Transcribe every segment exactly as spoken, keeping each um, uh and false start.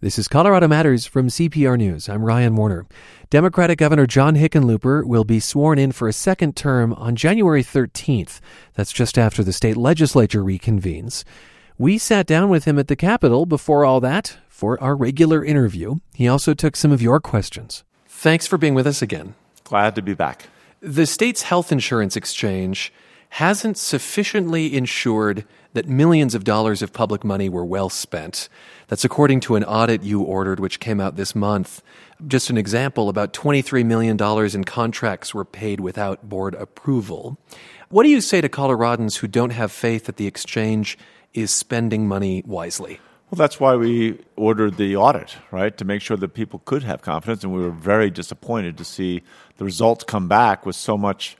This is Colorado Matters from C P R News. I'm Ryan Warner. Democratic Governor John Hickenlooper will be sworn in for a second term on January thirteenth. That's just after the state legislature reconvenes. We sat down with him at the Capitol before all that for our regular interview. He also took some of your questions. Thanks for being with us again. Glad to be back. The state's health insurance exchange hasn't sufficiently ensured that millions of dollars of public money were well spent. That's according to an audit you ordered, which came out this month. Just an example, about twenty-three million dollars in contracts were paid without board approval. What do you say to Coloradans who don't have faith that the exchange is spending money wisely? Well, that's why we ordered the audit, right, to make sure that people could have confidence. And we were very disappointed to see the results come back with so much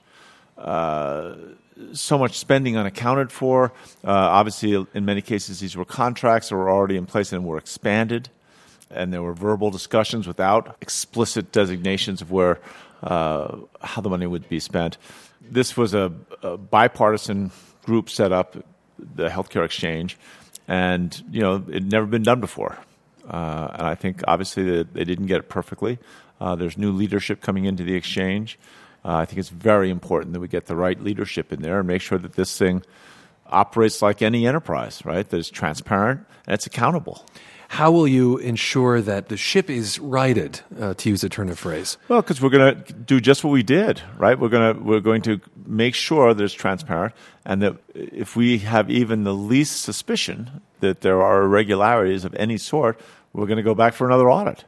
uh, so much spending unaccounted for. Uh, obviously, in many cases, these were contracts that were already in place and were expanded. And there were verbal discussions without explicit designations of where uh, how the money would be spent. This was a, a bipartisan group set up, the Healthcare Exchange, and you know it had never been done before. Uh, and I think obviously they, they didn't get it perfectly. Uh, there's new leadership coming into the exchange. Uh, I think it's very important that we get the right leadership in there and make sure that this thing operates like any enterprise, right? That it's transparent and it's accountable. How will you ensure that the ship is righted, uh, to use a turn of phrase? Well, because we're going to do just what we did, right? We're going to we're going to make sure that it's transparent, and that if we have even the least suspicion that there are irregularities of any sort, we're going to go back for another audit.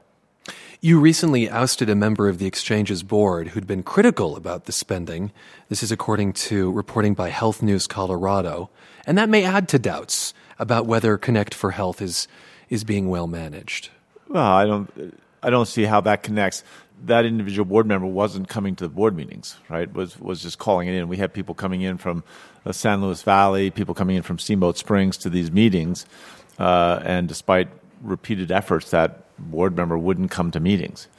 You recently ousted a member of the exchange's board who'd been critical about the spending. This is according to reporting by Health News Colorado, and that may add to doubts about whether Connect for Health is is being well managed. Well, I don't, I don't see how that connects. That individual board member wasn't coming to the board meetings, right? Was was just calling it in. We had people coming in from the San Luis Valley, people coming in from Steamboat Springs to these meetings, uh, and despite repeated efforts, that board member wouldn't come to meetings.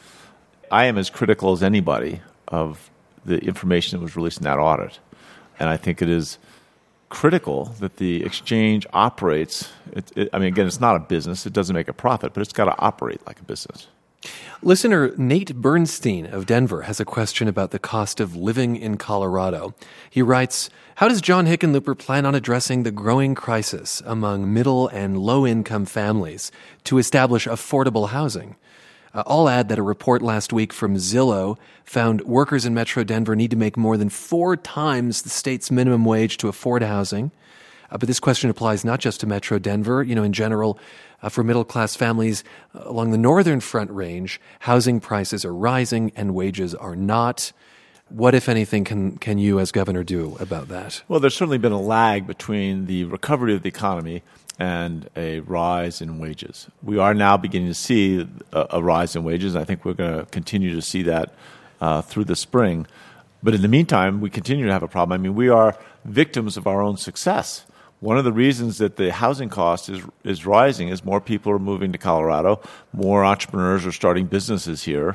I am as critical as anybody of the information that was released in that audit, and I think it is critical that the exchange operates. It, it, I mean, again, it's not a business. It doesn't make a profit, but it's got to operate like a business. Listener Nate Bernstein of Denver has a question about the cost of living in Colorado. He writes, how does John Hickenlooper plan on addressing the growing crisis among middle and low-income families to establish affordable housing? Uh, I'll add that a report last week from Zillow found workers in Metro Denver need to make more than four times the state's minimum wage to afford housing. Uh, but this question applies not just to Metro Denver. You know, in general, uh, for middle-class families uh, along the northern Front Range, housing prices are rising and wages are not. What, if anything, can, can you as governor do about that? Well, there's certainly been a lag between the recovery of the economy and a rise in wages. We are now beginning to see a, a rise in wages. I think we're going to continue to see that uh, through the spring. But in the meantime, we continue to have a problem. I mean, we are victims of our own success. One of the reasons that the housing cost is is rising is more people are moving to Colorado, more entrepreneurs are starting businesses here.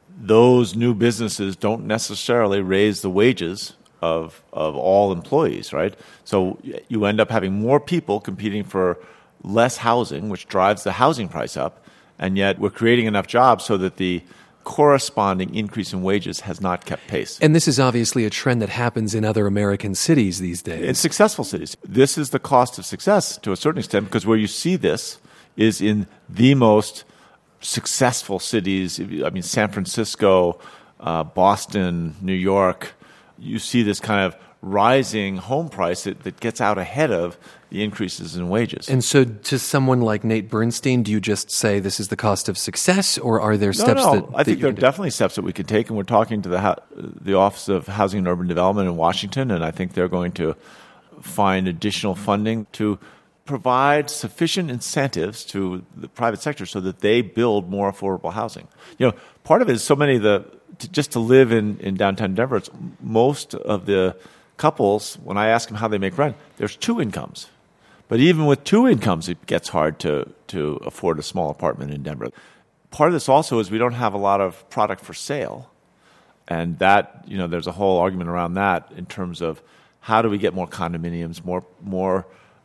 Those new businesses don't necessarily raise the wages of of all employees, right? So you end up having more people competing for less housing, which drives the housing price up, and yet we're creating enough jobs so that the corresponding increase in wages has not kept pace. And this is obviously a trend that happens in other American cities these days. In successful cities. This is the cost of success to a certain extent, because where you see this is in the most successful cities. I mean, San Francisco, uh, Boston, New York. You see this kind of rising home price that, that gets out ahead of the increases in wages. And so to someone like Nate Bernstein, do you just say this is the cost of success, or are there steps no, no. that, I that think you there are can definitely steps that we can take, and we're talking to the the Office of Housing and Urban Development in Washington, and I think they're going to find additional funding to provide sufficient incentives to the private sector so that they build more affordable housing. You know, part of it is so many of the to, just to live in, in downtown Denver, it's most of the couples, when I ask them how they make rent, there's two incomes. But even with two incomes, it gets hard to, to afford a small apartment in Denver. Part of this also is we don't have a lot of product for sale. And that, you know, there's a whole argument around that in terms of how do we get more condominiums, more more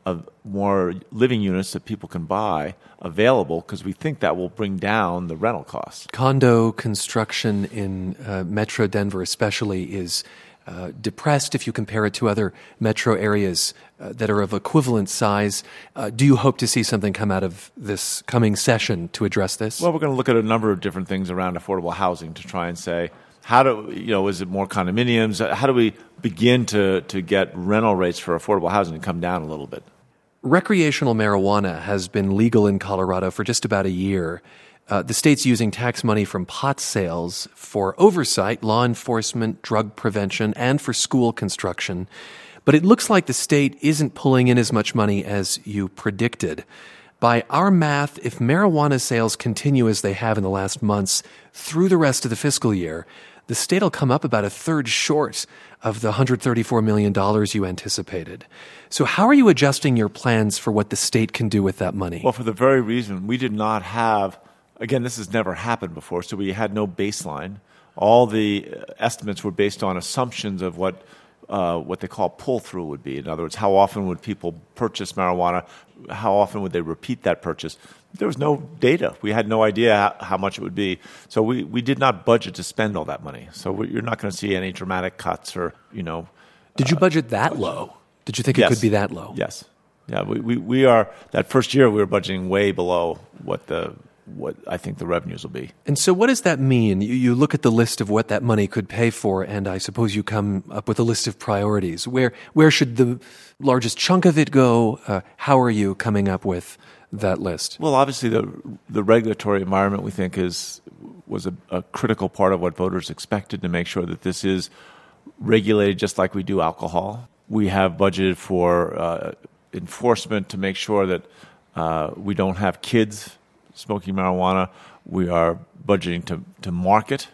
of more living units that people can buy available, because we think that will bring down the rental costs. Condo construction in uh, Metro Denver especially is uh, depressed if you compare it to other metro areas uh, that are of equivalent size. Uh, do you hope to see something come out of this coming session to address this? Well, we're going to look at a number of different things around affordable housing to try and say, how do, you know, is it more condominiums? How do we begin to, to get rental rates for affordable housing to come down a little bit? Recreational marijuana has been legal in Colorado for just about a year. Uh, the state's using tax money from pot sales for oversight, law enforcement, drug prevention, and for school construction. But it looks like the state isn't pulling in as much money as you predicted. By our math, if marijuana sales continue as they have in the last months through the rest of the fiscal year, the state will come up about a third short of the one hundred thirty-four million dollars you anticipated. So how are you adjusting your plans for what the state can do with that money? Well, for the very reason we did not have, again, this has never happened before, so we had no baseline. All the estimates were based on assumptions of what uh, what they call pull-through would be. In other words, how often would people purchase marijuana? How often would they repeat that purchase? There was no data. We had no idea how, how much it would be. So we, we did not budget to spend all that money. So we, you're not going to see any dramatic cuts or, you know. Did you budget that low? Did you think yes. it could be that low? Yes. Yeah, we, we, we are, that first year we were budgeting way below what the what I think the revenues will be. And so what does that mean? You, you look at the list of what that money could pay for, and I suppose you come up with a list of priorities. Where where should the largest chunk of it go? Uh, how are you coming up with that list? Well, obviously the the regulatory environment we think is was a, a critical part of what voters expected, to make sure that this is regulated just like we do alcohol. We have budgeted for uh, enforcement to make sure that uh, we don't have kids smoking marijuana. We are budgeting to, to market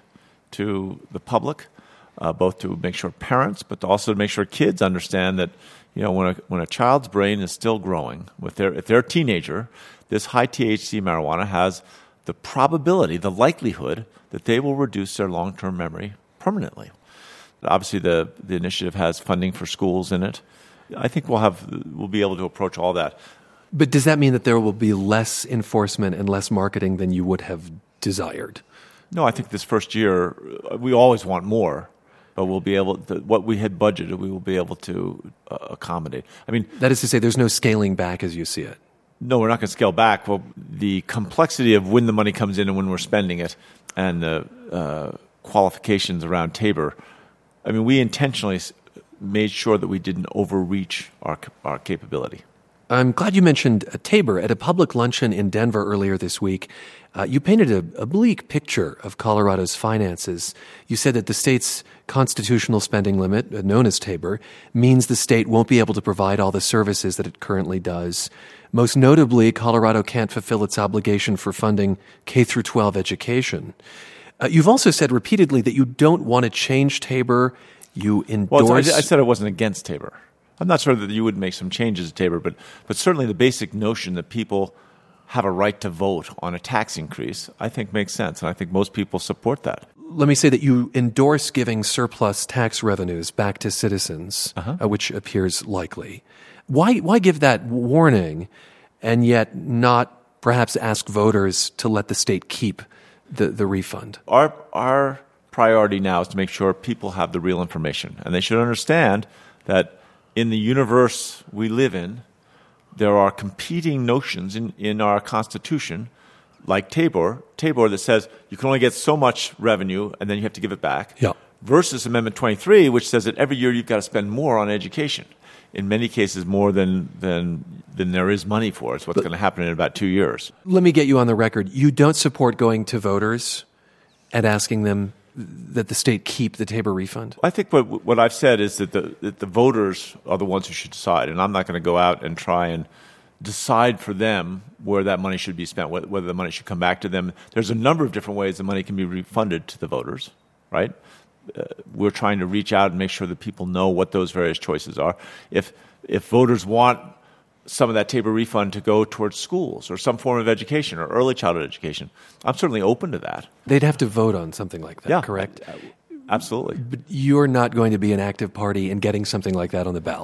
to the public, uh, both to make sure parents, but also to make sure kids understand that, you know, when a, when a child's brain is still growing, with their, if they're a teenager, this high T H C marijuana has the probability, the likelihood that they will reduce their long-term memory permanently. Obviously, the, the initiative has funding for schools in it. I think we'll have we'll be able to approach all that. But does that mean that there will be less enforcement and less marketing than you would have desired? No, I think this first year, we always want more, but we'll be able to, what we had budgeted, we will be able to uh, accommodate. I mean, that is to say, there's no scaling back as you see it. No, we're not going to scale back. Well, the complexity of when the money comes in and when we're spending it, and the uh, qualifications around Tabor, I mean, we intentionally made sure that we didn't overreach our our capability. I'm glad you mentioned uh, Tabor. At a public luncheon in Denver earlier this week, uh, you painted a, a bleak picture of Colorado's finances. You said that the state's constitutional spending limit, uh, known as Tabor, means the state won't be able to provide all the services that it currently does. Most notably, Colorado can't fulfill its obligation for funding K through twelve education. Uh, you've also said repeatedly that you don't want to change Tabor. You endorse... Well, I, I said I wasn't against Tabor. I'm not sure that you would make some changes to Tabor, but but certainly the basic notion that people have a right to vote on a tax increase, I think makes sense, and I think most people support that. Let me say that you endorse giving surplus tax revenues back to citizens, uh-huh. uh, which appears likely. Why why give that warning and yet not perhaps ask voters to let the state keep the, the refund? Our our priority now is to make sure people have the real information, and they should understand that in the universe we live in, there are competing notions in, in our Constitution, like Tabor, Tabor that says you can only get so much revenue and then you have to give it back, yeah. versus Amendment twenty-three, which says that every year you've got to spend more on education. In many cases, more than than than there is money for. It's what's going to happen in about two years. Let me get you on the record. You don't support going to voters and asking them that the state keep the Tabor refund? I think what what I've said is that the that the voters are the ones who should decide, and I'm not going to go out and try and decide for them where that money should be spent, whether the money should come back to them. There's a number of different ways the money can be refunded to the voters, right? Uh, we're trying to reach out and make sure that people know what those various choices are. If if voters want some of that Tabor refund to go towards schools or some form of education or early childhood education, I'm certainly open to that. They'd have to vote on something like that, yeah, correct? Absolutely. But you're not going to be an active party in getting something like that on the ballot.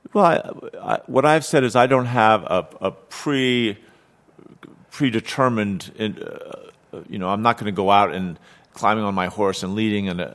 Well, I, I, what I've said is I don't have a, a pre predetermined. In, uh, you know, I'm not going to go out and climbing on my horse and leading an, a,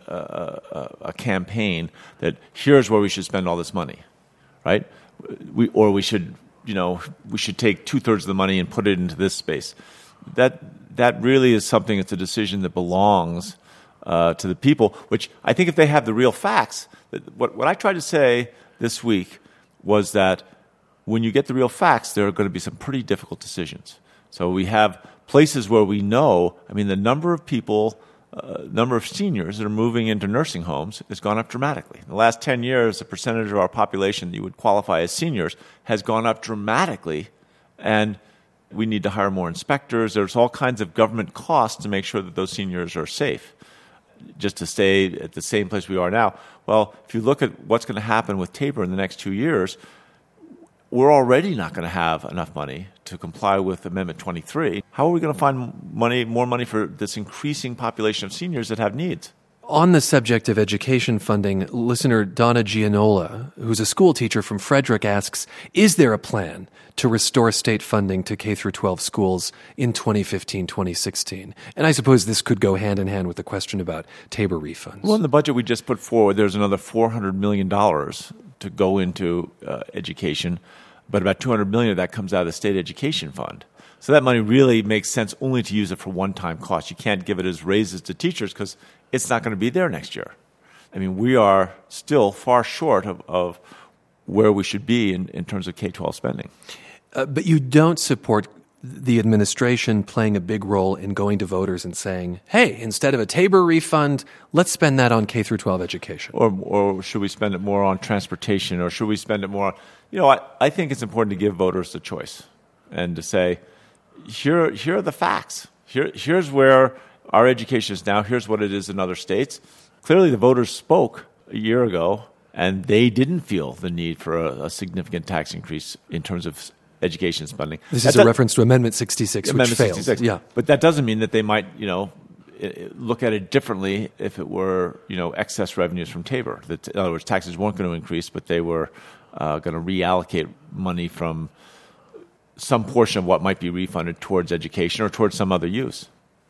a, a campaign that here's where we should spend all this money, right? We or we should, you know, we should take two thirds of the money and put it into this space. That that really is something. It's a decision that belongs uh, to the people. Which I think, if they have the real facts, what what I tried to say this week was that when you get the real facts, there are going to be some pretty difficult decisions. So we have places where we know, I mean, the number of people, uh, number of seniors that are moving into nursing homes has gone up dramatically. In the last ten years, the percentage of our population that you would qualify as seniors has gone up dramatically, and we need to hire more inspectors. There's all kinds of government costs to make sure that those seniors are safe. Just to stay at the same place we are now. Well, if you look at what's going to happen with Tabor in the next two years, we're already not going to have enough money to comply with Amendment twenty-three. How are we going to find money, more money for this increasing population of seniors that have needs? On the subject of education funding, listener Donna Gianola, who's a school teacher from Frederick, asks, is there a plan to restore state funding to K through twelve schools in twenty fifteen, twenty sixteen? And I suppose this could go hand in hand with the question about Tabor refunds. Well, in the budget we just put forward, there's another four hundred million dollars to go into uh, education, but about two hundred million dollars of that comes out of the state education fund. So that money really makes sense only to use it for one-time costs. You can't give it as raises to teachers because it's not going to be there next year. I mean, we are still far short of, of where we should be in, in terms of K twelve spending. Uh, but you don't support the administration playing a big role in going to voters and saying, hey, instead of a Tabor refund, let's spend that on K through twelve education. Or, or should we spend it more on transportation? Or should we spend it more on... You know, I, I think it's important to give voters the choice and to say, here, here are the facts. Here, here's where our education is now. Here's what it is in other states. Clearly, the voters spoke a year ago, and they didn't feel the need for a, a significant tax increase in terms of education spending. This that is a reference to Amendment sixty-six, Amendment which failed. sixty-six. Yeah. But that doesn't mean that they might, you know, look at it differently if it were, you know, excess revenues from Tabor. That, in other words, taxes weren't going to increase, but they were uh, going to reallocate money from some portion of what might be refunded towards education or towards some other use.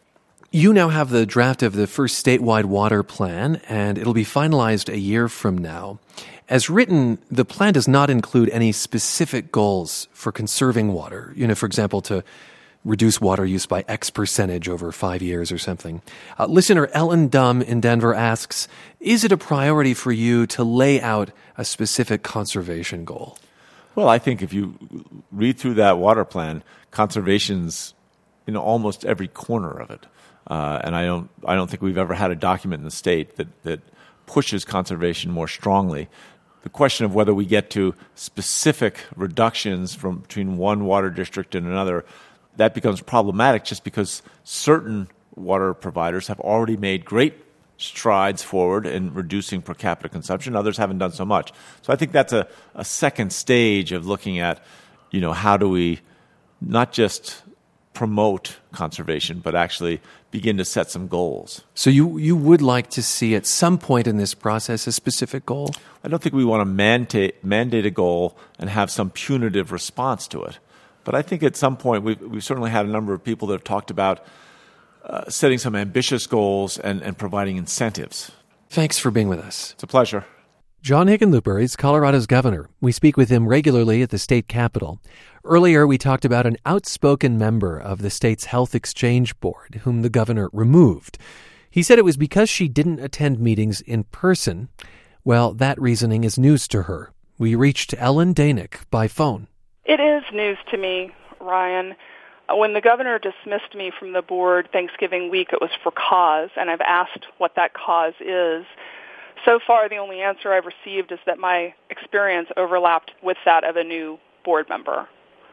You now have the draft of the first statewide water plan, and it'll be finalized a year from now. As written, the plan does not include any specific goals for conserving water, you know, for example, to reduce water use by X percentage over five years or something. Uh, listener Ellen Dumb in Denver asks, is it a priority for you to lay out a specific conservation goal? Well, I think if you read through that water plan, conservation's in almost every corner of it. Uh, and I don't I don't think we've ever had a document in the state that, that pushes conservation more strongly. The question of whether we get to specific reductions from between one water district and another, that becomes problematic just because certain water providers have already made great strides forward in reducing per capita consumption. Others haven't done so much. So I think that's a, a second stage of looking at, you know, how do we not just promote conservation, but actually begin to set some goals. So you, you would like to see at some point in this process a specific goal? I don't think we want to mandate, mandate a goal and have some punitive response to it. But I think at some point we've, we've certainly had a number of people that have talked about uh, setting some ambitious goals and, and providing incentives. Thanks for being with us. It's a pleasure. John Hickenlooper is Colorado's governor. We speak with him regularly at the state capitol. Earlier, we talked about an outspoken member of the state's Health Exchange Board, whom the governor removed. He said it was because she didn't attend meetings in person. Well, that reasoning is news to her. We reached Ellen Danick by phone. It is news to me, Ryan. When the governor dismissed me from the board Thanksgiving week, it was for cause, and I've asked what that cause is. So far, the only answer I've received is that my experience overlapped with that of a new board member.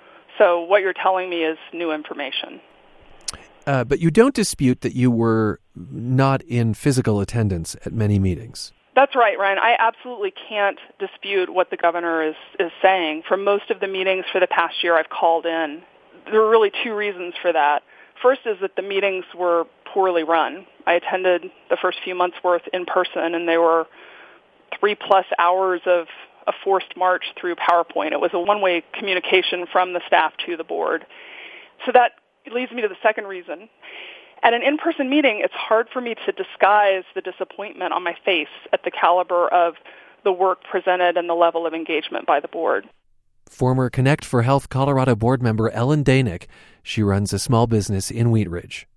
So what you're telling me is new information. Uh, but you don't dispute that you were not in physical attendance at many meetings. That's right, Ryan. I absolutely can't dispute what the governor is, is saying. For most of the meetings for the past year I've called in, there are really two reasons for that. First is that the meetings were poorly run. I attended the first few months' worth in person, and they were three-plus hours of, a forced march through PowerPoint. It was a one-way communication from the staff to the board. So that leads me to the second reason. At an in-person meeting, it's hard for me to disguise the disappointment on my face at the caliber of the work presented and the level of engagement by the board. Former Connect for Health Colorado board member Ellen Danek. She runs a small business in Wheat Ridge.